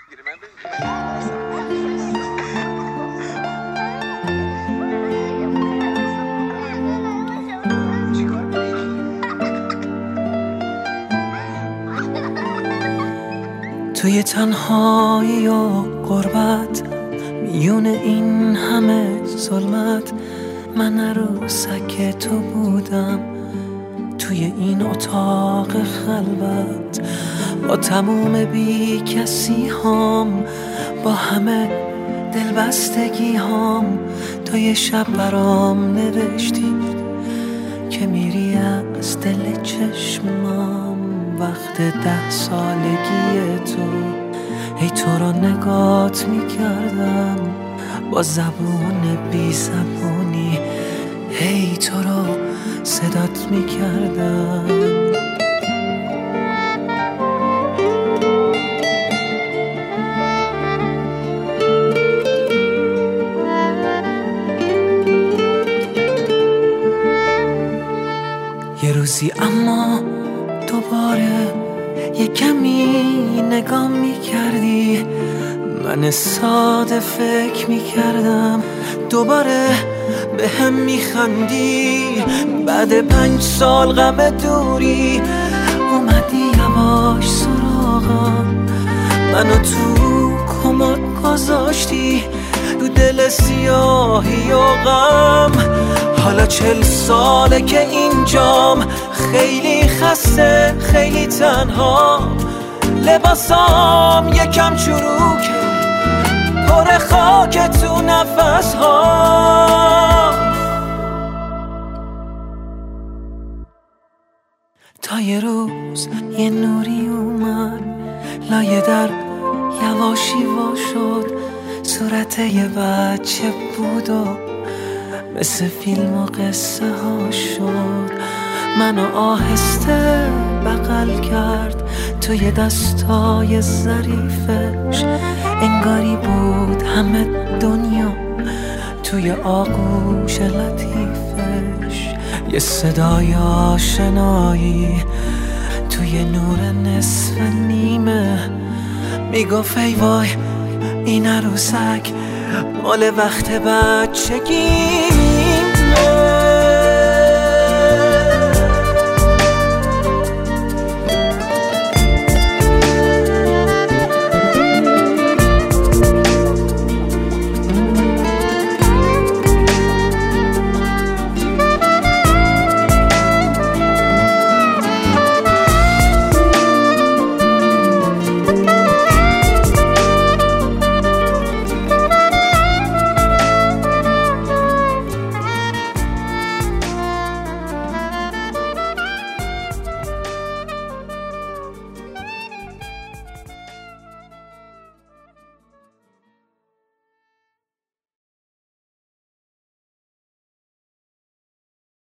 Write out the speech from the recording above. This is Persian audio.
توی تنهایی و غربت، میون این همه ظلمت، من عروسک تو بودم توی این اتاق خلوت، با تموم بی کسی هام، با همه دلبستگی هام. تو یه شب برام نوشتی که میری از دل چشمام، وقت 10 سالگی تو. هی تو رو نگات میکردم با زبون بی زبونی، هی تو رو صدات میکردم. یه روزی اما دوباره یه کمی نگاه میکردی، من ساده فکر میکردم دوباره به هم میخندی. بعد 5 سال غم دوری اومدی یواش سراغم، منو تو کمد گذاشتی رو دل سیاهی و غم. حالا 40 ساله که اینجام، خیلی خسته خیلی تنها، لباسام یکم چروکه پر خاک تو نفس ها. تا یه روز یه نوری اومد لایه در، یواشی وا شد، صورت یه بچه بود و مثل فیلم و قصه ها شد. منو آهسته بغل کرد توی دستای ظریفش، انگاری بود همه دنیا توی آغوش لطیفش. یه صدای آشنایی توی نور نصف نیمه میگفت ای وای این عروسک مال وقت بچگی.